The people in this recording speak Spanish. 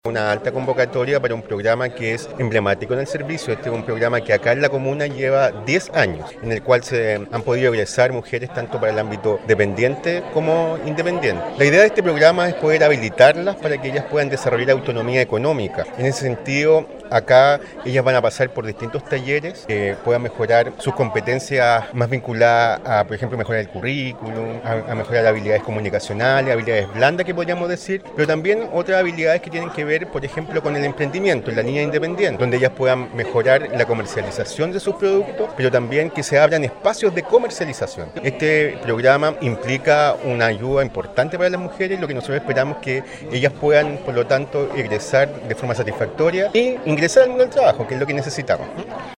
Una alta convocatoria para un programa que es emblemático en el servicio. Este es un programa que acá en la comuna lleva 10 años, en el cual se han podido egresar mujeres tanto para el ámbito dependiente como independiente. La idea de este programa es poder habilitarlas para que ellas puedan desarrollar autonomía económica. En ese sentido, acá ellas van a pasar por distintos talleres que puedan mejorar sus competencias más vinculadas a, por ejemplo, mejorar el currículum, a mejorar habilidades comunicacionales, habilidades blandas que podríamos decir, pero también otras habilidades que tienen que ver, por ejemplo, con el emprendimiento, en la línea independiente, donde ellas puedan mejorar la comercialización de sus productos, pero también que se abran espacios de comercialización. Este programa implica una ayuda importante para las mujeres, lo que nosotros esperamos que ellas puedan, por lo tanto, egresar de forma satisfactoria e ingresar al mundo del trabajo, que es lo que necesitamos.